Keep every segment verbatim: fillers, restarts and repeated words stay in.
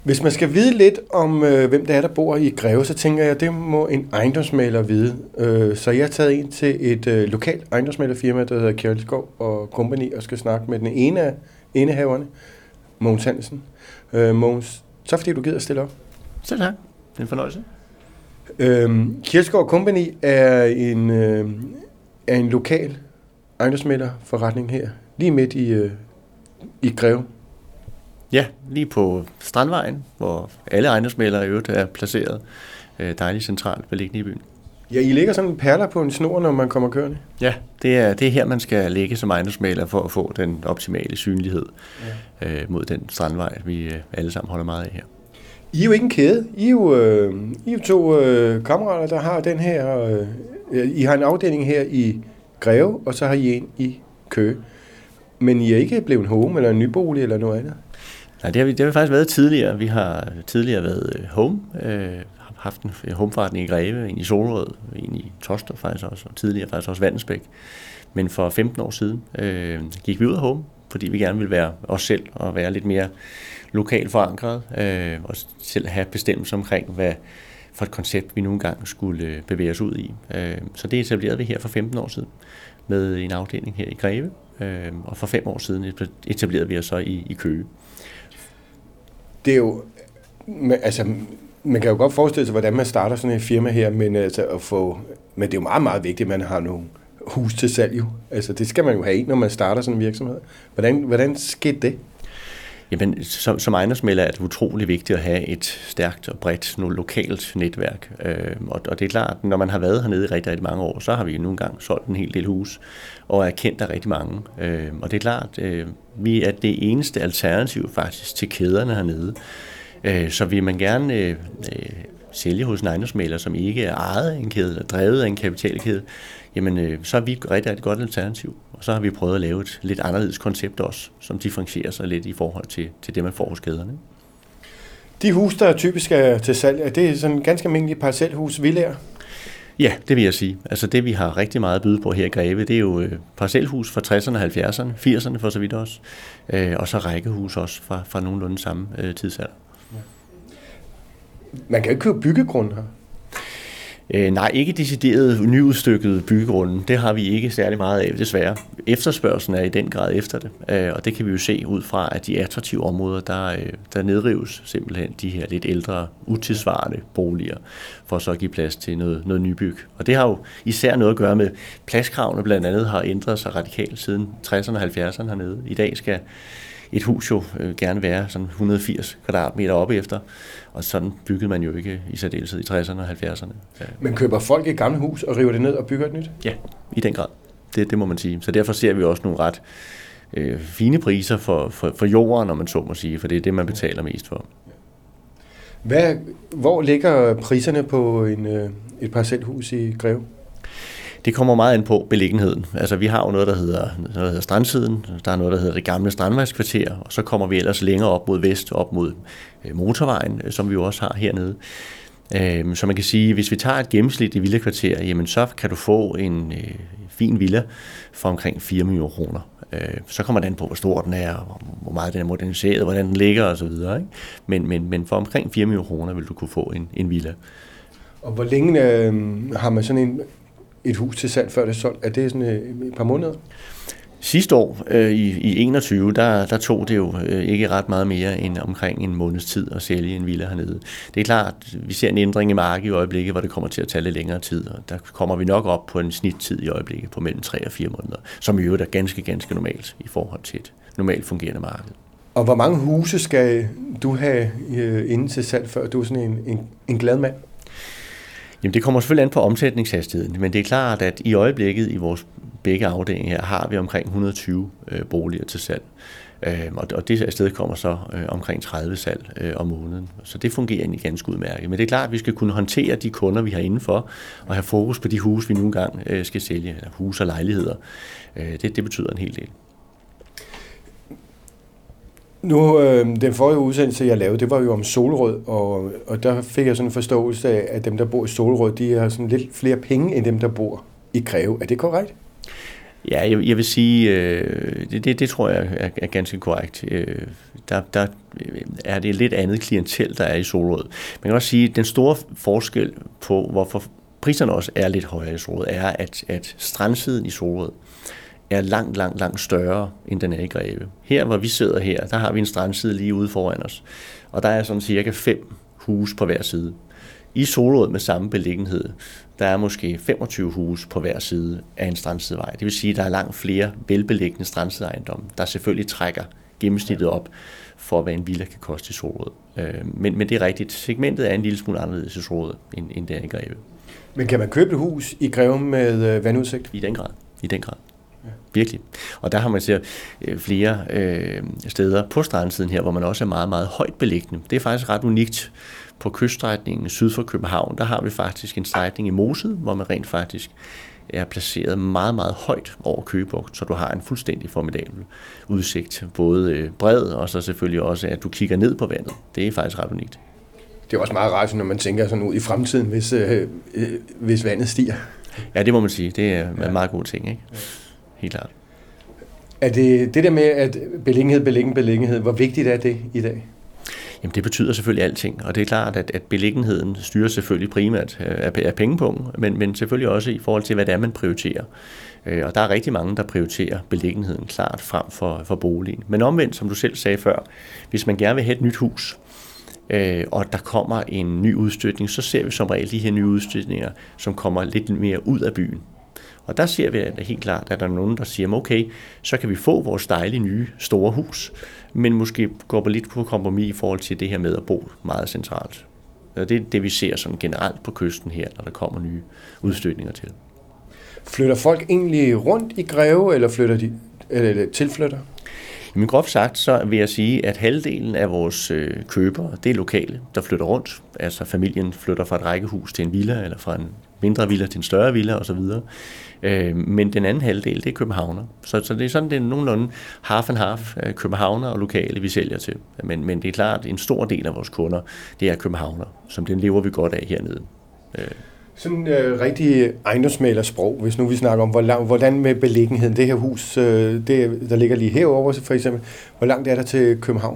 Hvis man skal vide lidt om, øh, hvem det er, der bor i Greve, så tænker jeg, at det må en ejendomsmægler vide. Øh, så jeg har taget ind til et øh, lokalt ejendomsmæglerfirma, der hedder Kjælskov og Company, og skal snakke med den ene af indehaverne, Mogens Hansen. Øh, Mogens, så fordi du gider at stille op. Selv tak. Det er en fornøjelse. Øh, Kjælskov og Company er en, øh, er en lokal ejendomsmæglerforretning her, lige midt i, øh, i Greve. Ja, lige på Strandvejen, hvor alle ejendomsmæglere i øvrigt er placeret. Dejligt centralt beliggende i byen. Ja, I ligger sådan perler på en snor, når man kommer kørende. Ja, det er, det er her, man skal ligge som ejendomsmægler for at få den optimale synlighed ja. øh, mod den Strandvej, vi øh, alle sammen holder meget af her. I er jo ikke en kæde. I er jo, øh, I er jo to øh, kammerater, der har den her... Øh, I har en afdeling her i Greve, og så har I en i Køge. Men I er ikke blevet en home eller en nybolig eller noget andet? Nej, det har vi, det har vi faktisk været tidligere. Vi har tidligere været home, øh, haft en homeforretning i Greve, en i Solrød, en i Toster faktisk også, og tidligere faktisk også Vandensbæk. Men for femten år siden øh, gik vi ud af home, fordi vi gerne ville være os selv og være lidt mere lokalt forankret, øh, og selv have bestemmelse omkring, hvad for et koncept vi nogle gange skulle bevæge os ud i. Øh, så det etablerede vi her for femten år siden med en afdeling her i Greve, øh, og for fem år siden etablerede vi os så i, i Køge. Det er jo, altså, man kan jo godt forestille sig, hvordan man starter sådan et firma her, men, altså, at få, men det er jo meget, meget vigtigt, at man har nogle hus til salg jo. Altså, det skal man jo have, når man starter sådan en virksomhed. Hvordan, hvordan skete det? Jamen, som, som ejendomsmægler er det utrolig vigtigt at have et stærkt og bredt noget lokalt netværk. Øh, og, og det er klart, når man har været hernede i rigtig, rigtig mange år, så har vi jo nogle gange solgt en hel del hus, og er kendt af rigtig mange. Øh, og det er klart, øh, vi er det eneste alternativ faktisk til kæderne hernede. Øh, så vil man gerne øh, øh, sælge hos en ejendomsmægler, som ikke er ejet af en kæde, eller drevet af en kapitalkæde, jamen øh, så er vi et rigtig, rigtig godt alternativ. Og så har vi prøvet at lave et lidt anderledes koncept også, som differentierer sig lidt i forhold til, til det, man får hos kæderne. De hus, der typisk er til salg, er det sådan ganske almindelige parcelhus, villaer? Ja, det vil jeg sige. Altså det, vi har rigtig meget at byde på her i Greve, det er jo øh, parcelhus fra tresserne, halvfjerdserne, firserne for så vidt også, øh, og så rækkehus også fra, fra nogenlunde samme øh, tidsalder. Ja. Man kan ikke købe byggegrund her? Øh, nej, ikke decideret nyudstykket byggegrunde. Det har vi ikke særlig meget af, desværre. Efterspørgselen er i den grad efter det, øh, og det kan vi jo se ud fra, at de attraktive områder, der, øh, der nedrives simpelthen de her lidt ældre, utidssvarende boliger, for så at give plads til noget, noget nybyg. Og det har jo især noget at gøre med pladskravene, blandt andet har ændret sig radikalt siden tresserne og halvfjerdserne hernede. I dag skal et hus jo øh, gerne være sådan et hundrede og firs kvadratmeter op efter, og sådan byggede man jo ikke i særdeleshed i tresserne og halvfjerdserne. Men køber folk et gammelt hus og river det ned og bygger et nyt? Ja, i den grad. Det, det må man sige. Så derfor ser vi også nogle ret øh, fine priser for, for, for jorden, når man så må sige, for det er det, man betaler mest for. Hvad, hvor ligger priserne på en, øh, et parcelhus i Greve? Det kommer meget an på beliggenheden. Altså, vi har jo noget, der hedder, noget, der hedder Strandsiden, der er noget, der hedder det gamle Strandvejskvarter, og så kommer vi ellers længere op mod vest, op mod øh, motorvejen, som vi jo også har hernede. Øh, så man kan sige, hvis vi tager et gennemsnitligt villakvarter, jamen så kan du få en øh, fin villa for omkring fire millioner kroner. Øh, så kommer det an på, hvor stor den er, og hvor meget den er moderniseret, hvordan den ligger osv. Ikke? Men, men, men for omkring fire millioner kroner vil du kunne få en, en villa. Og hvor længe øh, har man sådan en et hus til salg, før det er solgt? Er det sådan et par måneder? Sidste år, øh, i, i enogtyve, der, der tog det jo øh, ikke ret meget mere end omkring en måneds tid at sælge en villa hernede. Det er klart, vi ser en ændring i markedet i øjeblikket, hvor det kommer til at tage lidt længere tid, og der kommer vi nok op på en snittid i øjeblikket på mellem tre og fire måneder, som i øvrigt er ganske, ganske normalt i forhold til et normalt fungerende marked. Og hvor mange huse skal du have øh, inde til salg, før du er sådan en, en, en glad mand? Jamen det kommer selvfølgelig an på omsætningshastigheden, men det er klart, at i øjeblikket i vores begge afdelinger her har vi omkring et hundrede og tyve øh, boliger til salg. Øh, og, og det afsted kommer så øh, omkring tredive salg øh, om måneden. Så det fungerer egentlig ganske udmærket. Men det er klart, at vi skal kunne håndtere de kunder, vi har indenfor, og have fokus på de huse, vi nogle gange øh, skal sælge, eller huse og lejligheder. Øh, det, det betyder en hel del. Nu, øh, den forrige udsendelse, jeg lavede, det var jo om Solrød, og, og der fik jeg sådan en forståelse af, at dem, der bor i Solrød, de har sådan lidt flere penge, end dem, der bor i Greve. Er det korrekt? Ja, jeg, jeg vil sige, øh, det, det, det tror jeg er, er ganske korrekt. Øh, der, der er det et lidt andet klientel, der er i Solrød. Man kan også sige, at den store forskel på, hvorfor priserne også er lidt højere i Solrød, er, at, at strandsiden i Solrød er langt, langt, langt større, end den er i Greve. Her, hvor vi sidder her, der har vi en strandside lige ude foran os, og der er sådan cirka fem huse på hver side. I Solrød med samme beliggenhed, der er måske femogtyve huse på hver side af en strandsidevej. Det vil sige, at der er langt flere velbeliggende strandsideejendomme, der selvfølgelig trækker gennemsnittet op for, hvad en villa kan koste i Solrød. Men, men det er rigtigt. Segmentet er en lille smule anderledes i Solrød, end, end det er i Greve. Men kan man købe et hus i Greve med vandudsigt? I den grad. I den grad. Ja. Virkelig. Og der har man set flere øh, steder på strandsiden her, hvor man også er meget, meget højt beliggende. Det er faktisk ret unikt. På kyststrækningen syd for København, der har vi faktisk en strækning i Moset, hvor man rent faktisk er placeret meget, meget højt over Køge Bugt, så du har en fuldstændig formidabel udsigt, både bred og så selvfølgelig også, at du kigger ned på vandet. Det er faktisk ret unikt. Det er også meget rart, når man tænker sådan ud i fremtiden, hvis, øh, hvis vandet stiger. Ja, det må man sige. Det er en ja. meget god ting, ikke? Helt klart. Er det det der med, at beliggenhed, beliggenhed, beliggenhed, hvor vigtigt er det i dag? Jamen det betyder selvfølgelig alting, og det er klart, at, at beliggenheden styrer selvfølgelig primært af, af pengepunkten, men, men selvfølgelig også i forhold til, hvad det er, man prioriterer. Og der er rigtig mange, der prioriterer beliggenheden klart frem for, for boligen. Men omvendt, som du selv sagde før, hvis man gerne vil have et nyt hus, øh, og der kommer en ny udstødning, så ser vi som regel de her nye udstødninger, som kommer lidt mere ud af byen. Og der ser vi at helt klart, at der er nogen, der siger, okay, så kan vi få vores dejlige nye store hus, men måske går lidt på kompromis i forhold til det her med at bo meget centralt. Og det er det, vi ser sådan generelt på kysten her, når der kommer nye udstødninger til. Flytter folk egentlig rundt i Greve, eller flytter de, eller tilflytter? Men groft sagt, så vil jeg sige, at halvdelen af vores øh, købere, det er lokale, der flytter rundt. Altså familien flytter fra et rækkehus til en villa, eller fra en mindre villa til en større villa osv. Øh, men den anden halvdel, det er københavner. Så, så det er sådan, det er nogenlunde half and half københavner og lokale, vi sælger til. Men, men det er klart, en stor del af vores kunder, det er københavner, som den lever vi godt af hernede. Øh. Sådan øh, rigtig ejendomsmælersprog, hvis nu vi snakker om, hvor lang, hvordan med beliggenheden, det her hus, øh, det, der ligger lige herover for eksempel, hvor langt er der til København?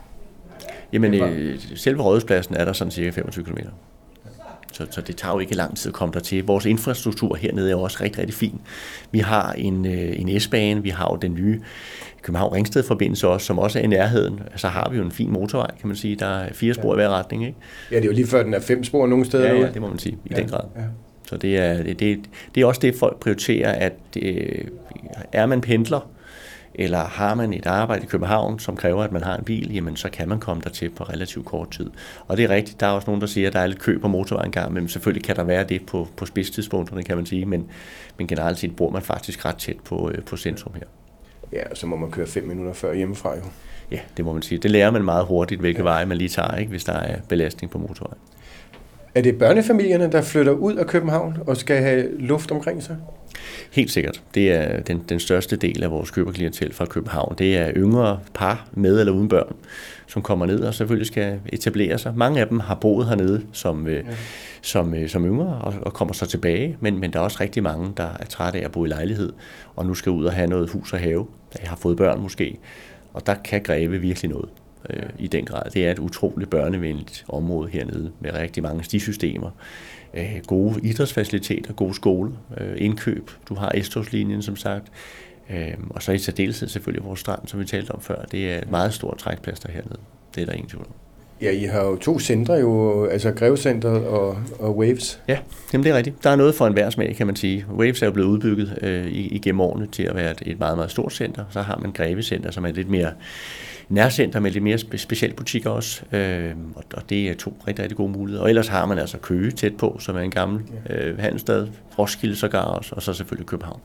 Jamen, øh, selve Rådhuspladsen er der sådan cirka femogtyve kilometer. Så, så det tager jo ikke lang tid at komme der til. Vores infrastruktur hernede er jo også rigtig, rigtig fin. Vi har en, øh, en S-bane, vi har jo den nye København-Ringsted-forbindelse også, som også er i nærheden. Så har vi jo en fin motorvej, kan man sige. Der er fire spor i hver retning, ikke? Ja, det er jo lige før den er fem spor nogle steder. Ja, ja, det må man sige, i ja, den grad. Ja. Så det er, det, det, det er også det, folk prioriterer, at øh, er man pendler, eller har man et arbejde i København, som kræver, at man har en bil, jamen så kan man komme dertil på relativt kort tid. Og det er rigtigt, der er også nogen, der siger, at der er lidt kø på motorvejen gang, men selvfølgelig kan der være det på, på spidsstidspunkterne, kan man sige, men, men generelt set bor man faktisk ret tæt på, øh, på centrum her. Ja, og så må man køre fem minutter før hjemmefra jo. Ja, det må man sige. Det lærer man meget hurtigt, hvilke ja. veje man lige tager, ikke, hvis der er belastning på motorvejen. Er det børnefamilierne, der flytter ud af København og skal have luft omkring sig? Helt sikkert. Det er den, den største del af vores køberklientel fra København. Det er yngre par med eller uden børn, som kommer ned og selvfølgelig skal etablere sig. Mange af dem har boet hernede som, ja. som, som yngre og, og kommer så tilbage, men, men der er også rigtig mange, der er trætte af at bo i lejlighed og nu skal ud og have noget hus og have. Jeg har fået børn måske, og der kan Greve virkelig noget. Øh, i den grad. Det er et utroligt børnevenligt område hernede med rigtig mange stisystemer, øh, gode idrætsfaciliteter, gode skoler, øh, indkøb. Du har S-togslinjen, som sagt, øh, og så i særdeleshed selvfølgelig vores strand, som vi talte om før. Det er et meget stort trækplads der hernede. Det er der ingen tvivl om. Ja, I har jo to centre jo, altså Grevecentret og, og Waves. Ja, jamen det er rigtigt. Der er noget for enhver smag, kan man sige. Waves er jo blevet udbygget øh, igennem årene til at være et, et meget, meget stort center. Så har man Grevecenter, som er lidt mere nærcenter med lidt mere specielt butikker også, øh, og det er to rigtig, rigtig gode muligheder. Og ellers har man altså Køge tæt på, som er en gammel øh, handelsstad, Roskilde sågar også, og så selvfølgelig København.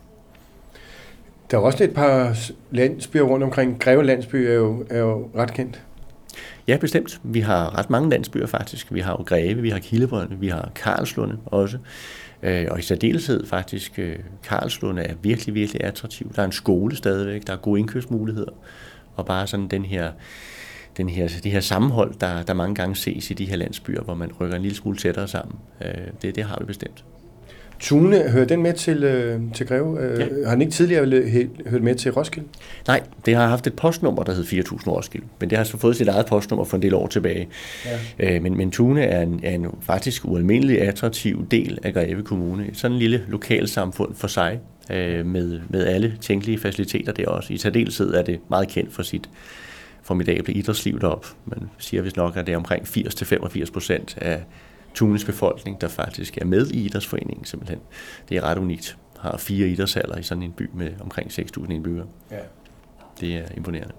Der er også et par landsbyer rundt omkring. Greve landsby er jo, er jo ret kendt. Ja, bestemt. Vi har ret mange landsbyer faktisk. Vi har jo Greve, vi har Kildebrønde, vi har Karlslunde også. Og i særdeleshed faktisk, Karlslunde er virkelig, virkelig attraktiv. Der er en skole stadigvæk, der er gode indkøbsmuligheder. Og bare sådan den her, den her, de her sammenhold, der, der mange gange ses i de her landsbyer, hvor man rykker en lille smule tættere sammen. Det, det har vi bestemt. Tune, hører den med til, øh, til Greve? Øh, ja. Har den ikke tidligere hørt med til Roskilde? Nej, det har haft et postnummer, der hed fire tusind Roskilde, men det har så fået sit eget postnummer for en del år tilbage. Ja. Øh, men, men Tune er en, er en faktisk ualmindelig attraktiv del af Greve Kommune. Sådan en lille lokalsamfund for sig, øh, med, med alle tænkelige faciliteter der også. I særdeleshed er det meget kendt for sit formidable idrætsliv deroppe. Man siger vist nok, at det er omkring firs til femogfirs procent af Tunes befolkning, der faktisk er med i idrætsforeningen simpelthen. Det er ret unikt. Har fire idrætshaller i sådan en by med omkring seks tusind indbyggere. Ja. Det er imponerende.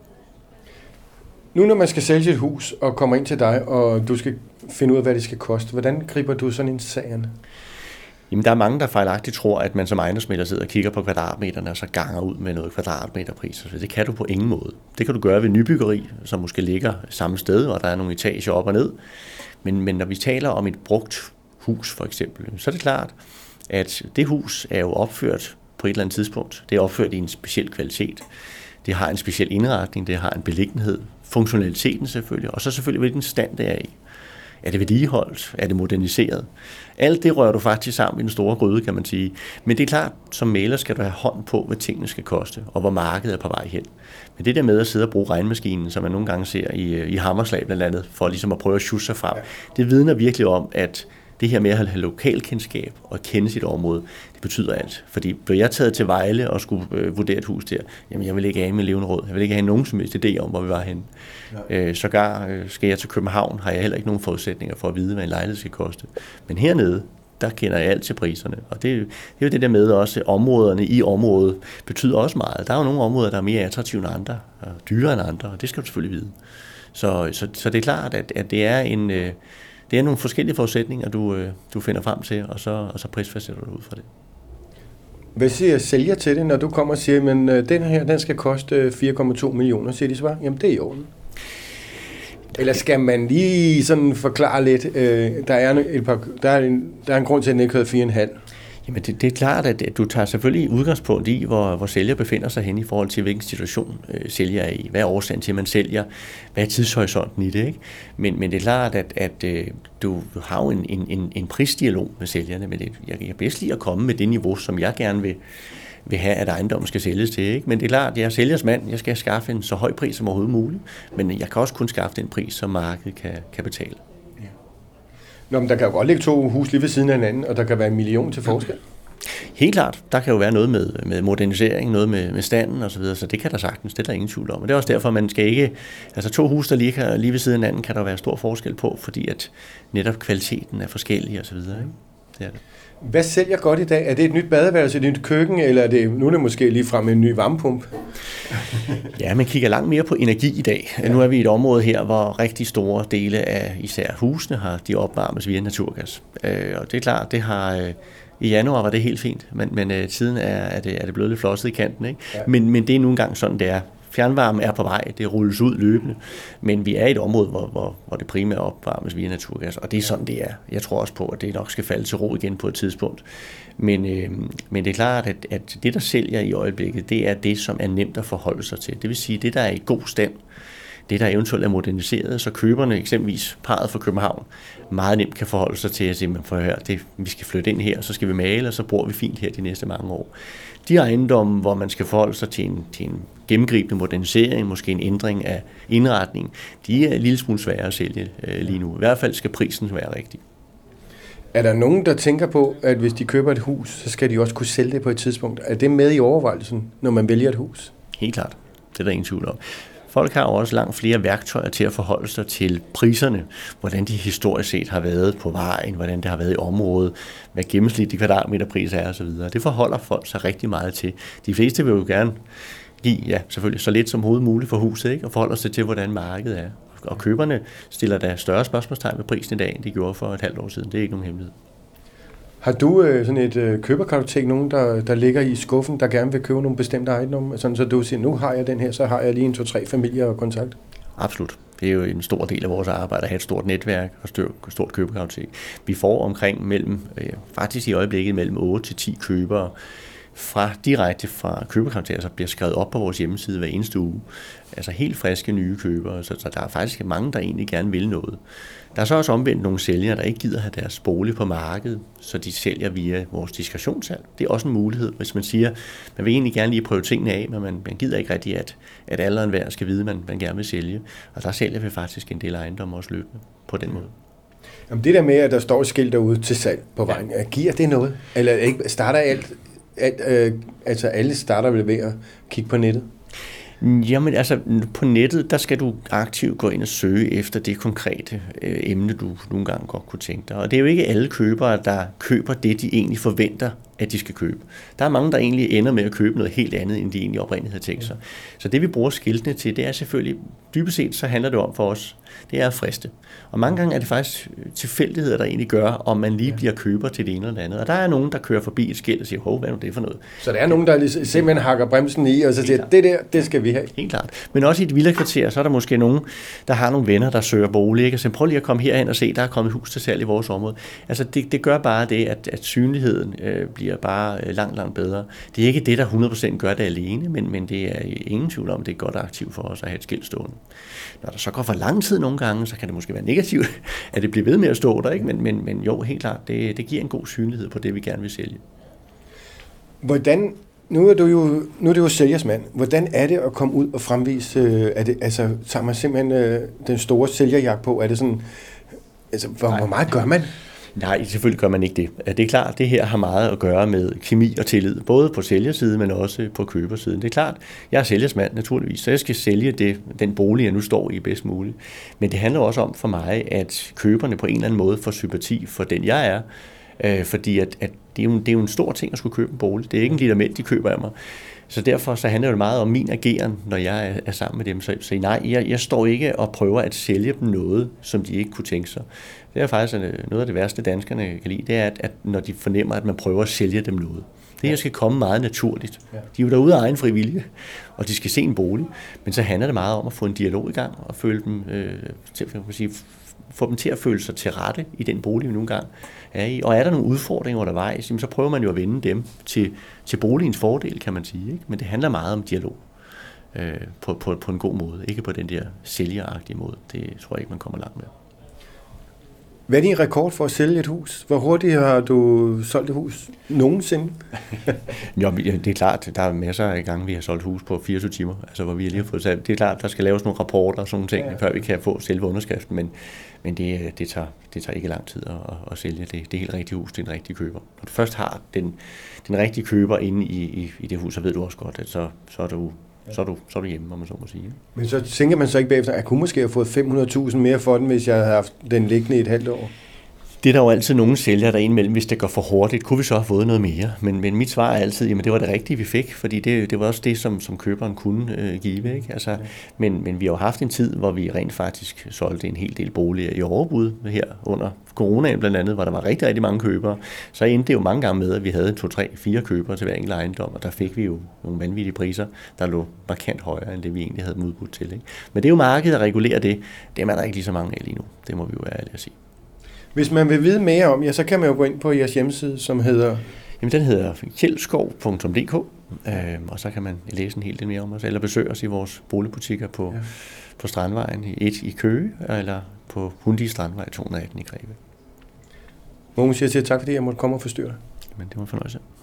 Nu når man skal sælge et hus og kommer ind til dig, og du skal finde ud af, hvad det skal koste, hvordan griber du sådan en sag an? Jamen, der er mange, der fejlagtigt tror, at man som ejendomsmægler sidder og kigger på kvadratmeterne og så ganger ud med noget kvadratmeterpris. Det kan du på ingen måde. Det kan du gøre ved nybyggeri, som måske ligger samme sted, og der er nogle etager op og ned. Men, men når vi taler om et brugt hus for eksempel, så er det klart, at det hus er jo opført på et eller andet tidspunkt. Det er opført i en speciel kvalitet. Det har en speciel indretning, det har en beliggenhed, funktionaliteten selvfølgelig, og så selvfølgelig hvilken stand det er i. Er det vedligeholdt? Er det moderniseret? Alt det rører du faktisk sammen i den store gryde, kan man sige. Men det er klart, som mægler skal du have hånd på, hvad tingene skal koste, og hvor markedet er på vej hen. Men det der med at sidde og bruge regnmaskinen, som man nogle gange ser i, i Hammerslag blandt andet, for ligesom at prøve at sjusse sig frem, det vidner virkelig om, at det her med at have lokalkendskab og kende sit område, det betyder alt. Fordi blev jeg taget til Vejle og skulle øh, vurdere et hus der, jamen jeg vil ikke have med levende råd. Jeg vil ikke have nogen som helst idé om, hvor vi var henne. Øh, sågar øh, skal jeg til København, har jeg heller ikke nogen forudsætninger for at vide, hvad en lejlighed skal koste. Men hernede, der kender jeg alt til priserne. Og det, det er jo det der med også, områderne i området betyder også meget. Der er jo nogle områder, der er mere attraktive end andre, og dyrere end andre, og det skal du selvfølgelig vide. Så, så, så det er klart, at, at det er en... Øh, Det er nogle forskellige forudsætninger, du, du finder frem til, og så, og så prisfastsætter du ud fra det. Hvad siger sælger til det, når du kommer og siger, at den her den skal koste fire komma to millioner, siger de så bare, jamen det er i orden? Eller skal man lige sådan forklare lidt, øh, der, er et par, der, er en, der er en grund til, at den ikke hedder fire komma fem? Jamen det, det er klart, at du tager selvfølgelig udgangspunkt i, hvor, hvor sælger befinder sig hen i forhold til, hvilken situation øh, sælger er i. Hvad er årsagen til, at man sælger? Hvad er tidshorisonten i det? Ikke? Men, men det er klart, at, at øh, du har jo en, en, en prisdialog med sælgerne. Men det, jeg kan bedst lide at komme med det niveau, som jeg gerne vil, vil have, at ejendommen skal sælges til. Ikke? Men det er klart, at jeg er sælgers mand. Jeg skal skaffe en så høj pris som overhovedet muligt. Men jeg kan også kun skaffe den pris, som markedet kan, kan betale. Nå, men der kan jo godt ligge to hus lige ved siden af hinanden, og der kan være en million til forskel. Helt klart. Der kan jo være noget med, med modernisering, noget med, med standen og så videre, så det kan der sagtens, det er der ingen tvivl om. Og det er også derfor, man skal ikke... Altså to hus, der ligger lige ved siden af hinanden, kan der være stor forskel på, fordi at netop kvaliteten er forskellig og så videre. Ikke? Det er det. Hvad sælger godt i dag? Er det et nyt badeværelse, et nyt køkken, eller er det nu er det måske lige frem med en ny varmepumpe? Ja, man kigger langt mere på energi i dag. Ja. Nu er vi i et område her, hvor rigtig store dele af især husene har de opvarmes via naturgas. Og det er klart, det har... I januar var det helt fint, men, men øh, siden er, er, det, er det blevet lidt flosset i kanten. Ikke? Ja. Men, men det er nu engang sådan, det er. Fjernvarme er på vej, det rulles ud løbende, men vi er i et område, hvor, hvor, hvor det primært opvarmes via naturgas, og det er sådan, det er. Jeg tror også på, at det nok skal falde til ro igen på et tidspunkt. Men, øh, men det er klart, at, at det, der sælger i øjeblikket, det er det, som er nemt at forholde sig til. Det vil sige, det, der er i god stand, det, der eventuelt er moderniseret, så køberne, eksempelvis parret fra København, meget nemt kan forholde sig til at sige, man får høre, det, vi skal flytte ind her, så skal vi male, og så bor vi fint her de næste mange år. De ejendomme, hvor man skal forholde sig til en, til en gennemgribende modernisering, måske en ændring af indretning, de er en lille smule svære at sælge øh, lige nu. I hvert fald skal prisen være rigtig. Er der nogen, der tænker på, at hvis de køber et hus, så skal de også kunne sælge det på et tidspunkt? Er det med i overvejelsen, når man vælger et hus? Helt klart. Det er der ingen tvivl om. Folk har også langt flere værktøjer til at forholde sig til priserne, hvordan de historisk set har været på vejen, hvordan det har været i området, hvad gennemsnitlige kvadratmeterpriser er osv. Det forholder folk sig rigtig meget til. De fleste vil jo gerne give, ja, selvfølgelig så lidt som overhovedet muligt for huset, ikke? Og forholder sig til, hvordan markedet er. Og køberne stiller da større spørgsmålstegn ved prisen i dag, end de gjorde for et halvt år siden. Det er ikke nogen hemmelighed. Har du øh, sådan et øh, køberkartotek, nogen der, der ligger i skuffen, der gerne vil købe nogle bestemte ejendomme? Sådan, så du siger, nu har jeg den her, så har jeg lige en, to, tre familier og kontakt? Absolut. Det er jo en stor del af vores arbejde at have et stort netværk og et stort køberkartotek. Vi får omkring mellem, øh, faktisk i øjeblikket mellem otte til ti købere fra direkte fra køberkarakterer, så bliver skrevet op på vores hjemmeside hver eneste uge. Altså helt friske nye købere, så, så der er faktisk mange, der egentlig gerne vil noget. Der er så også omvendt nogle sælgere, der ikke gider have deres bolig på markedet, så de sælger via vores diskretionssalg. Det er også en mulighed, hvis man siger, man vil egentlig gerne lige prøve tingene af, men man, man gider ikke rigtig, at, at alle og enhver skal vide, at man, man gerne vil sælge. Og der sælger vi faktisk en del ejendomme også løbende på den måde. Jamen det der med, at der står et skilt derude til salg på vejen, ja. Giver det noget? Eller ikke, starter alt, alt øh, altså alle starter vel ved at kigge på nettet? Jamen altså, på nettet, der skal du aktivt gå ind og søge efter det konkrete øh, emne, du nogle gange godt kunne tænke dig. Og det er jo ikke alle købere, der køber det, de egentlig forventer, at de skal købe. Der er mange, der egentlig ender med at købe noget helt andet, end de egentlig oprindeligt havde tænkt sig. Så det, vi bruger skiltene til, det er selvfølgelig, dybest set, så handler det om for os, det er at friste. Og mange gange er det faktisk tilfældigheder, der egentlig gør, om man lige bliver køber til det ene eller det andet. Og der er nogen, der kører forbi et skilt og siger, hov, hvad er det for noget? Så der er nogen, der simpelthen hakker bremsen i, og så siger, det der, det skal vi have. Helt klart. Men også i et villakvarter, så er der måske nogen, der har nogle venner, der søger bolig, ikke? Så prøv lige at komme herhen og se, der er kommet hus til salg i vores område. Altså det, det gør bare det, at, at synligheden øh, bliver bare øh, langt, langt bedre. Det er ikke det, der hundrede procent gør det alene, men, men det er ingen tvivl om, det er godt aktivt for os at have et skilt stående. Når der så går for lang tid nogle gange, så kan det måske være negativt, at det bliver ved med at stå der, ikke? Men, men, men jo, helt klart, det, det giver en god synlighed på det, vi gerne vil sælge. Hvordan, nu er du jo, nu er du jo sælgersmand. Hvordan er det at komme ud og fremvise, øh, er det, altså, tager man simpelthen øh, den store sælgerjagt på? Er det sådan, altså, hvor, hvor meget gør man? Nej, selvfølgelig gør man ikke det. Det er klart, det her har meget at gøre med kemi og tillid, både på sælgersiden, men også på købersiden. Det er klart, jeg er sælgersmand naturligvis, så jeg skal sælge det, den bolig, jeg nu står i bedst muligt. Men det handler også om for mig, at køberne på en eller anden måde får sympati for den, jeg er. Øh, fordi at, at det, er jo, det er jo en stor ting at skulle købe en bolig. Det er ikke en liter mælk, de køber af mig. Så derfor så handler det meget om min ageren, når jeg er, er sammen med dem. Så, så nej, jeg, jeg står ikke og prøver at sælge dem noget, som de ikke kunne tænke sig. Det er faktisk noget af det værste, danskerne kan lide, det er, at, at når de fornemmer, at man prøver at sælge dem noget. Det her skal komme meget naturligt. De er jo derude af egen fri vilje, og de skal se en bolig. Men så handler det meget om at få en dialog i gang, og føle dem, øh, til, kan man sige, få dem til at føle sig til rette i den bolig, vi nogle gange er i. Og er der nogle udfordringer undervejs, så prøver man jo at vende dem til, til boligens fordel, kan man sige. Ikke? Men det handler meget om dialog øh, på, på, på en god måde, ikke på den der sælgeragtige måde. Det tror jeg ikke, man kommer langt med. Hvad er din rekord for at sælge et hus? Hvor hurtigt har du solgt et hus nogensinde? Jo, det er klart, der er masser af gange, vi har solgt hus på fireogtyve timer, altså hvor vi lige har fået salgt. Det er klart, der skal laves nogle rapporter og sådan nogle ting, ja. Før vi kan få selve underskriften, men, men det, det, tager, det tager ikke lang tid at, at sælge det. Det er helt rigtigt hus til en rigtig køber. Når du først har den, den rigtige køber inde i, i, i det hus, så ved du også godt, at så, så er du Så er, du, så er du hjemme, om man så må sige. Men så tænker man så ikke bagefter, at jeg kunne måske have fået fem hundrede tusind mere for den, hvis jeg havde haft den liggende i et halvt år? Det er der jo altid nogle sælgere, der indimellem, hvis det går for hurtigt, kunne vi så have fået noget mere. Men, men mit svar er altid, jamen det var det rigtige, vi fik, fordi det, det var også det, som, som køberen kunne øh, give. Ikke? Altså, men, men vi har jo haft en tid, hvor vi rent faktisk solgte en hel del boliger i overbud her under coronaen blandt andet, hvor der var rigtig, rigtig mange købere. Så endte det jo mange gange med, at vi havde to, tre, fire købere til hver enkelt ejendom, og der fik vi jo nogle vanvittige priser, der lå markant højere, end det vi egentlig havde dem udbudt til. Ikke? Men det er jo markedet, der regulerer det. Dem er der ikke lige så mange af lige nu. Det må vi jo være ærlige at sige. Hvis man vil vide mere om jer, så kan man jo gå ind på jeres hjemmeside, som hedder... Jamen, den hedder kjeldskov punktum d k, øh, og så kan man læse en hel del mere om os, eller besøge os i vores boligbutikker på, ja. på Strandvejen et i Køge, eller på Hundi Strandvej to hundrede og atten i Greve. Mogens, jeg siger tak, fordi jeg måtte komme og forstyrre dig. Men det var en fornøjelse.